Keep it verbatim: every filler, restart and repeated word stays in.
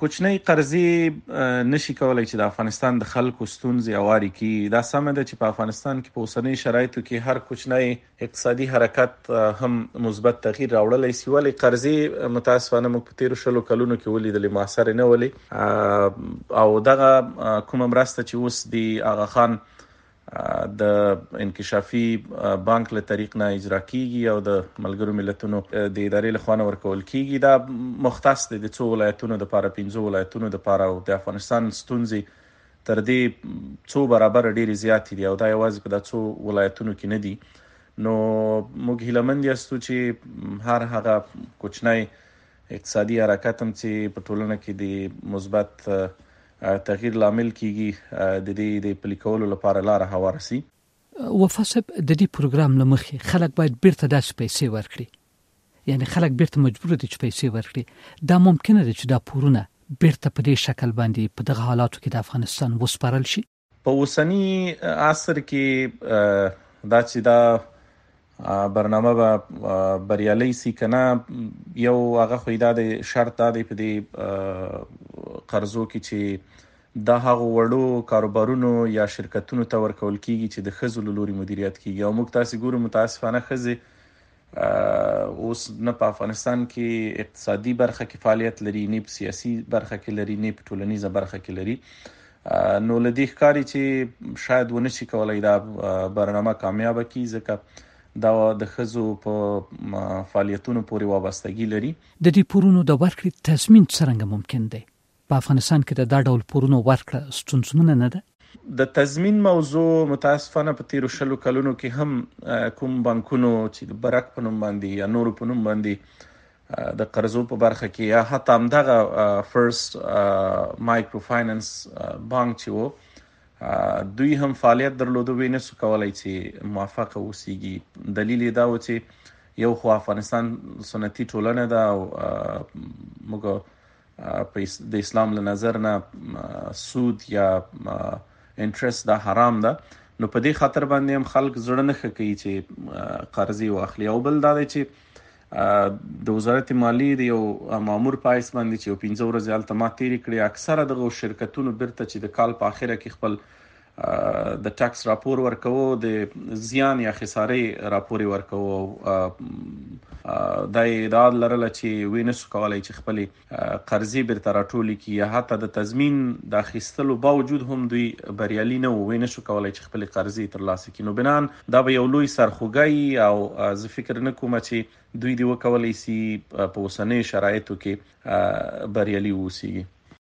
کوچنۍ قرضې نشي کولای چې د افغانستان د خلکو ستونزې هوارې کړي. دا سمه ده چې په افغانستان کې په اوسنۍ شرایطو کې هر کوچنی اقتصادي حرکت هم مثبت تغییر راوړلی سي، ولې قرضې متاسفانه موږ په تیرو شلو کلونو کې ولیدلې موثرې نه ولې. او دغه کومه مرسته چې اوس د آغا خان د انکشافي بانک له طریق نه اجرا کیږي او د ملګرو ملتونو د ادارې له خوا نه ورکول کیږي، دا مختص دی د څو ولایتونو دپاره، پنځو ولایتونو دپاره، او د افغانستان ستونزې تر دې څو برابره ډېرې زیاتې دي او دا یوازې په دا څو ولایتونو کې نه دي. نو موږ هیلهمند یاستو چې هر هغه کوچنی اقتصادي حرکت هم چې په ټولنه کې د مثبت تغییر لامل کیږي د دې د پلي کولو لپاره لاره هواره سي. وفا صاحب، د دې پروګرام له مخې خلک باید بیرته داسې پیسې ورکړي، یعنی خلک بیرته مجبور دي چې پیسې ورکړي. دا ممکنه ده چې دا پورونه بیرته په دې شکل باندې په دغه حالاتو کې د افغانستان وسپارل شي؟ په اوسني عصر کې دا چې دا برنامه به بریالۍ سي که نه، یو هغه خو دا د شرط دا دی په دې قرضو کې چې دا هغه وړو کاروبارونو یا شرکتونو ته ورکول کیږي چې د ښځو له لوري مدیریت کیږي. او موږ تاسې ګورو متاسفانه ښځې اوس نه په افغانستان کې اقتصادي برخه کې فعالیت لري، نه په سیاسي برخه کې لري، نه په ټولنیزه برخه کې لري. نو له دې ښکاري چې شاید ونه شي کولای دا برنامه کامیابه کړي، ځکه دا د ښځو په فعالیتونو پورې وابستګي لري. د دې پورونو د ورکړې تضمین څرنګه ممکن دی؟ په افغانستان کې د دا ډول پورونو ورکړه ستونزمنه نه ده؟ د تضمین موضوع متاسفانه په تیرو شلو کلونو کې هم کوم بانکونو چې د برک په نوم باندې یا نورو په نوم باندې د قرضو په برخه کې یا حتی همدغه فرست مایکرو فاینانس بانک چې و، دوی هم فعالیت درلوده، وی نسو کولای چې موفقه اوسیږي. دلیل یې دا و چې یو خو افغانستان سنتي ټولنه ده او موږ د اسلام له نظر نه سود یا انټرست دا حرام ده. نو په دې خاطر باندې هم خلک زړه نه ښه کوي چې قرضې واخلي. او بل دا دی چې د وزارت مالیې د یو مامور په حیث باندې چې یو پنځه ورځې هلته ما تېرې کړې، اکثره دغه شرکتونو بیرته چې د کال په اخره کې خپل د ټکس راپور ورکوو، د زیان یا خسارې راپور ورکوو. دا یې ادعا لرله چې وی نسو کولای چې خپلې قرضې بیرته راټولې کړي، یا حتی د تضمین د اخیستلو باوجود هم دوی بریالي نه وو، وی نسو کولای چې خپلې قرضې ترلاسه کړي. نو بنان دا به یو لوی سرخوږی او زه فکر نه کوم چې دوی دې وکولای سي په اوسنیو شرایطو کې بریالي واوسیږي.